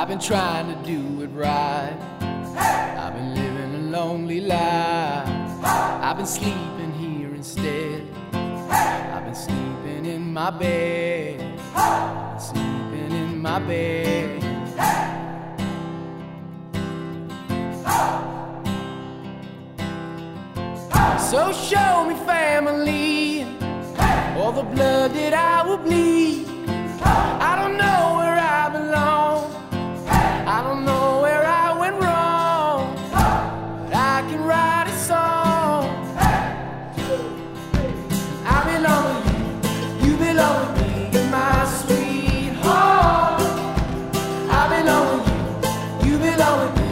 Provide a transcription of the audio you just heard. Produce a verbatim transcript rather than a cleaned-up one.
been trying to do it right. I've been living a lonely life. I've been sleeping here instead. I've been sleeping in my bed. I've been sleeping in my bed. So show me family, all the blood that I will bleed. I don't know where I belong. I don't know where I went wrong, but I can write a song. I belong with you, you belong with me, my sweetheart. I belong with you, you belong with me.